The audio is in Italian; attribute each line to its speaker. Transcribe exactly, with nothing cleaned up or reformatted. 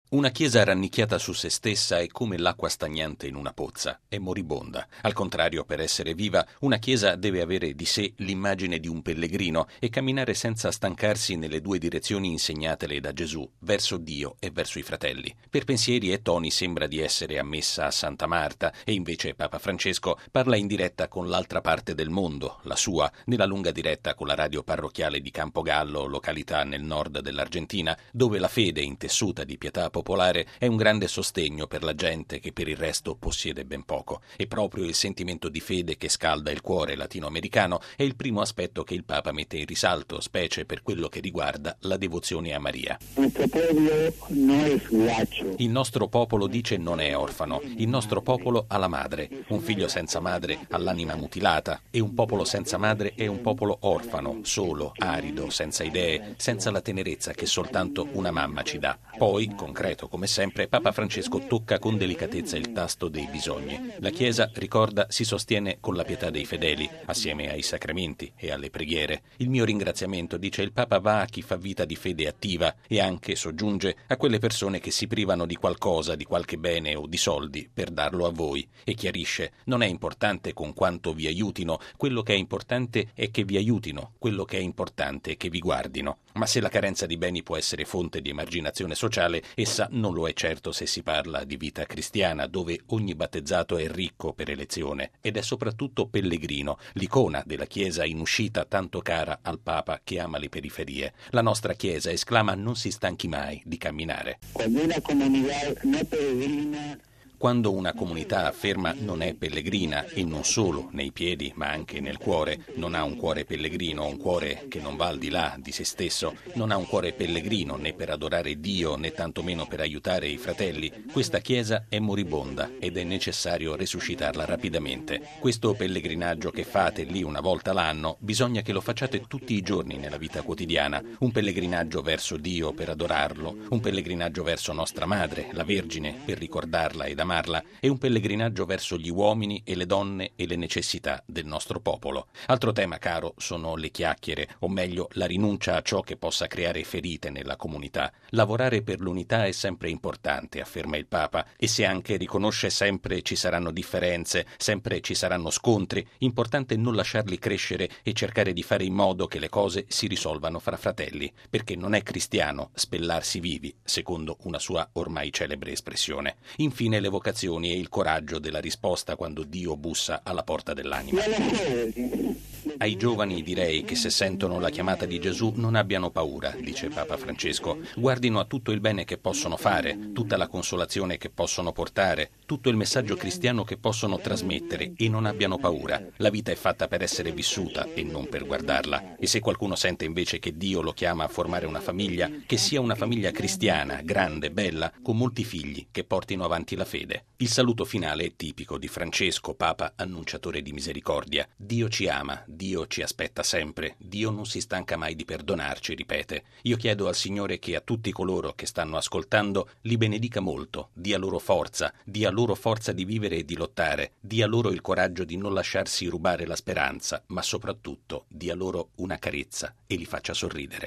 Speaker 1: Una chiesa rannicchiata su se stessa è come l'acqua stagnante in una pozza, è moribonda. Al contrario, per essere viva, una chiesa deve avere di sé l'immagine di un pellegrino e camminare senza stancarsi nelle due direzioni insegnatele da Gesù, verso Dio e verso i fratelli. Per pensieri e toni sembra di essere ammessa a Santa Marta e invece Papa Francesco parla in diretta con l'altra parte del mondo, la sua, nella lunga diretta con la radio parrocchiale di Campogallo, località nel nord dell'Argentina, dove la fede intessuta di pietà popolare è un grande sostegno per la gente che per il resto possiede ben poco. E proprio il sentimento di fede che scalda il cuore latinoamericano è il primo aspetto che il Papa mette in risalto, specie per quello che riguarda la devozione a Maria. Il nostro popolo, dice, non è orfano. Il nostro popolo ha la madre. Un figlio senza madre ha l'anima mutilata, e un popolo senza madre è un popolo orfano, solo, arido, senza idee, senza la tenerezza che soltanto una mamma ci dà. Poi, concreto come sempre, Papa Francesco tocca con delicatezza il tasto dei bisogni. La Chiesa, ricorda, si sostiene con la pietà dei fedeli, assieme ai sacramenti e alle preghiere. Il mio ringraziamento, dice il Papa, va a chi fa vita di fede attiva e anche, soggiunge, a quelle persone che si privano di qualcosa, di qualche bene o di soldi per darlo a voi. E chiarisce, non è importante con quanto vi aiutino, quello che è importante è che vi aiutino, quello che è importante è che vi guardino. Ma se la carenza di beni può essere fonte di emarginazione sociale, essa non lo è certo se si parla di vita cristiana, dove ogni battezzato è ricco per elezione ed è soprattutto pellegrino, l'icona della Chiesa in uscita tanto cara al Papa che ama le periferie. La nostra Chiesa, esclama, non si stanchi mai di camminare.
Speaker 2: Quando una comunità non pellegrina
Speaker 1: Quando una comunità afferma non è pellegrina, e non solo nei piedi ma anche nel cuore, non ha un cuore pellegrino, un cuore che non va al di là di se stesso, non ha un cuore pellegrino né per adorare Dio né tantomeno per aiutare i fratelli, questa Chiesa è moribonda ed è necessario resuscitarla rapidamente. Questo pellegrinaggio che fate lì una volta l'anno, bisogna che lo facciate tutti i giorni nella vita quotidiana, un pellegrinaggio verso Dio per adorarlo, un pellegrinaggio verso nostra Madre, la Vergine, per ricordarla ed amarla, e un pellegrinaggio verso gli uomini e le donne e le necessità del nostro popolo. Altro tema caro sono le chiacchiere, o meglio la rinuncia a ciò che possa creare ferite nella comunità. Lavorare per l'unità è sempre importante, afferma il Papa, e se anche riconosce sempre ci saranno differenze, sempre ci saranno scontri, importante non lasciarli crescere e cercare di fare in modo che le cose si risolvano fra fratelli, perché non è cristiano spellarsi vivi, secondo una sua ormai celebre espressione. Infine le vocazioni e il coraggio della risposta quando Dio bussa alla porta dell'anima. Ai giovani direi che se sentono la chiamata di Gesù non abbiano paura, dice Papa Francesco, guardino a tutto il bene che possono fare, tutta la consolazione che possono portare, tutto il messaggio cristiano che possono trasmettere e non abbiano paura. La vita è fatta per essere vissuta e non per guardarla. E se qualcuno sente invece che Dio lo chiama a formare una famiglia, che sia una famiglia cristiana, grande, bella, con molti figli che portino avanti la fede. Il saluto finale è tipico di Francesco, Papa annunciatore di misericordia. Dio ci ama, Dio ci aspetta sempre, Dio non si stanca mai di perdonarci, ripete. Io chiedo al Signore che a tutti coloro che stanno ascoltando li benedica molto, dia loro forza, dia loro forza di vivere e di lottare, dia loro il coraggio di non lasciarsi rubare la speranza, ma soprattutto dia loro una carezza e li faccia sorridere.